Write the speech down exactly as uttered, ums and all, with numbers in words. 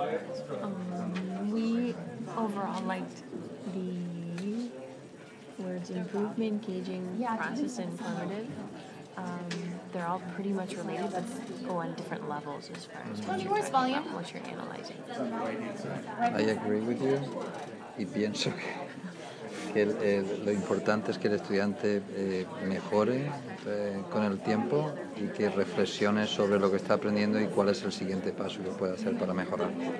Um, we overall liked the words improvement, engaging, process, and informative. Um, they're all pretty much related, but go on different levels as far as what you're talking about, what you're analyzing. I agree with you y pienso que, que el- el- lo importante es que el estudiante eh, mejore eh, con el tiempo y que reflexione sobre lo que está aprendiendo y cuál es el siguiente paso que puede hacer para mejorar.